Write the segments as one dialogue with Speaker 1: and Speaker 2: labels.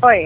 Speaker 1: Oi.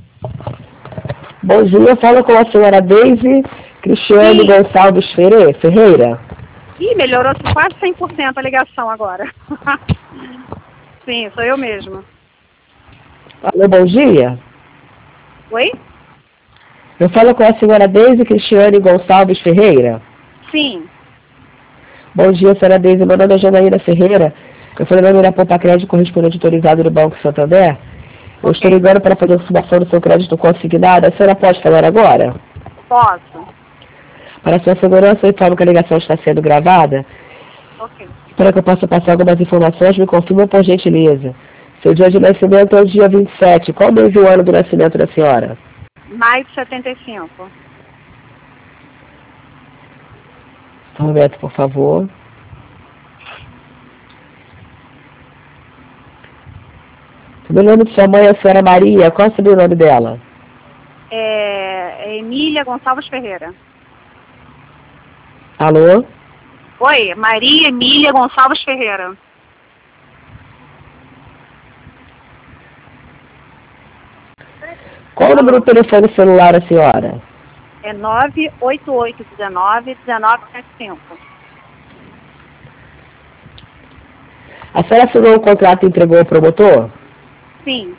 Speaker 2: Bom dia, falo com a senhora Deise Cristiane Gonçalves Ferreira.
Speaker 1: Ih, melhorou quase 100% a ligação agora. Sim, sou eu mesma.
Speaker 2: Alô, bom dia.
Speaker 1: Oi?
Speaker 2: Eu falo com a senhora Deise Cristiane Gonçalves Ferreira.
Speaker 1: Sim.
Speaker 2: Bom dia, senhora Deise. Meu nome é Janaína Ferreira. Eu sou da Mirapompa Crédito, correspondente autorizado do Banco Santander. Eu estou ligando para fazer a subação do seu crédito consignado. A senhora pode falar agora?
Speaker 1: Posso.
Speaker 2: Para a sua segurança, eu informo que a ligação está sendo gravada.
Speaker 1: Ok.
Speaker 2: Para que eu possa passar algumas informações, me confirma por gentileza. Seu dia de nascimento é o dia 27. Qual mês e o ano do nascimento da senhora?
Speaker 1: Maio de 75.
Speaker 2: Um momento, por favor. O nome de sua mãe é a senhora Maria. Qual é o sobrenome dela?
Speaker 1: É Emília Gonçalves Ferreira.
Speaker 2: Alô?
Speaker 1: Oi, Maria Emília Gonçalves Ferreira.
Speaker 2: Qual o número do telefone celular da senhora?
Speaker 1: É 98819-1975.
Speaker 2: A senhora assinou o contrato e entregou ao promotor?
Speaker 1: Sim,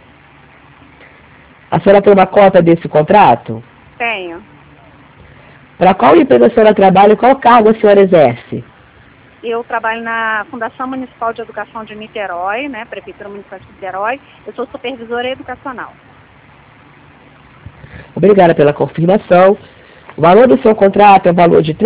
Speaker 2: A senhora tem uma cópia desse contrato?
Speaker 1: tenho.
Speaker 2: Para qual empresa a senhora trabalha e qual cargo a senhora exerce?
Speaker 1: Eu trabalho na Fundação Municipal de Educação de Niterói, né, Prefeitura Municipal de Niterói. Eu sou supervisora educacional.
Speaker 2: Obrigada pela confirmação. O valor do seu contrato é o valor de R$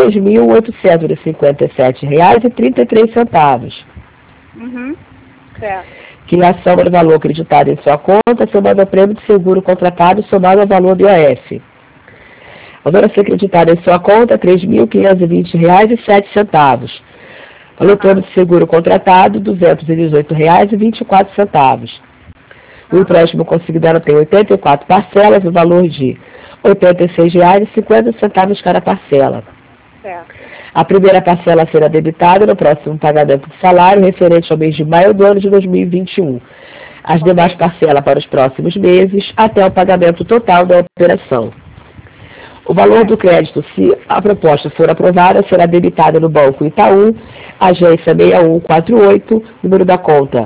Speaker 2: 3.857,33.
Speaker 1: Uhum. Certo.
Speaker 2: Que a soma do valor acreditado em sua conta somado ao prêmio de seguro contratado somado ao valor do IOF. O valor a ser acreditado em sua conta é R$ 3.520,07. Valor prêmio de seguro contratado R$ 218,24. O empréstimo consignado tem 84 parcelas, o valor de R$ 86,50 cada parcela.
Speaker 1: Certo.
Speaker 2: A primeira parcela será debitada no próximo pagamento de salário referente ao mês de maio do ano de 2021. As demais parcelas para os próximos meses, até o pagamento total da operação. O valor do crédito, se a proposta for aprovada, será debitado no Banco Itaú, agência 6148, número da conta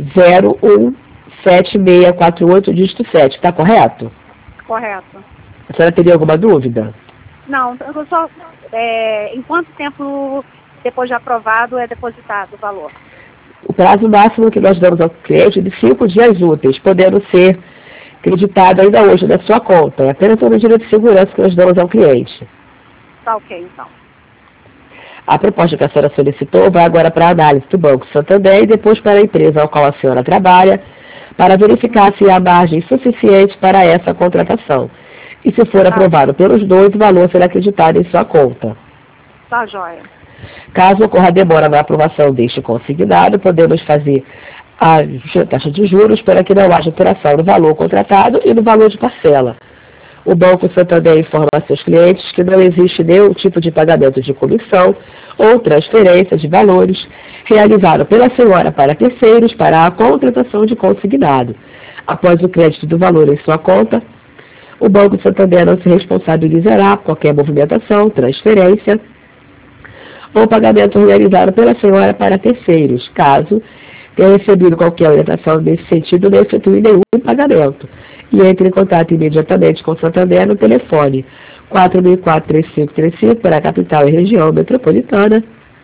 Speaker 2: 017648, dígito 7. Está correto?
Speaker 1: Correto.
Speaker 2: A senhora teria alguma dúvida?
Speaker 1: Não, eu só, em quanto tempo depois de aprovado é depositado o valor?
Speaker 2: O prazo máximo que nós damos ao cliente é de 5 dias úteis, podendo ser acreditado ainda hoje na sua conta. É apenas uma medida de segurança que nós damos ao cliente.
Speaker 1: Tá ok, então.
Speaker 2: A proposta que a senhora solicitou vai agora para a análise do Banco Santander e depois para a empresa ao qual a senhora trabalha, para verificar se há margem suficiente para essa contratação. E se for aprovado pelos dois, o valor será acreditado em sua conta.
Speaker 1: Tá joia.
Speaker 2: Caso ocorra demora na aprovação deste consignado, podemos fazer a taxa de juros para que não haja alteração no valor contratado e no valor de parcela. O Banco Santander informa a seus clientes que não existe nenhum tipo de pagamento de comissão ou transferência de valores realizado pela senhora para terceiros para a contratação de consignado. Após o crédito do valor em sua conta, o Banco Santander não se responsabilizará por qualquer movimentação, transferência ou pagamento realizado pela senhora para terceiros, caso tenha recebido qualquer orientação nesse sentido, não efetue nenhum pagamento. E entre em contato imediatamente com o Santander no telefone 4004-3535 para a capital e região metropolitana,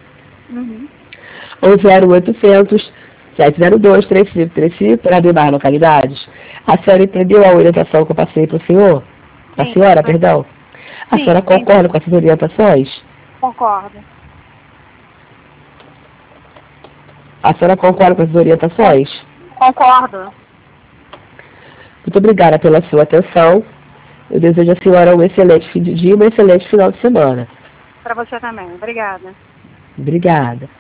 Speaker 2: ou 0800 702-3535 para demais localidades. A senhora entendeu a orientação que eu passei para o senhor? A senhora, perdão? A senhora concorda com essas orientações?
Speaker 1: Concordo.
Speaker 2: A senhora concorda com essas orientações?
Speaker 1: Concordo.
Speaker 2: Muito obrigada pela sua atenção. Eu desejo à senhora um excelente fim de dia e um excelente final de semana.
Speaker 1: Para você também. Obrigada.
Speaker 2: Obrigada.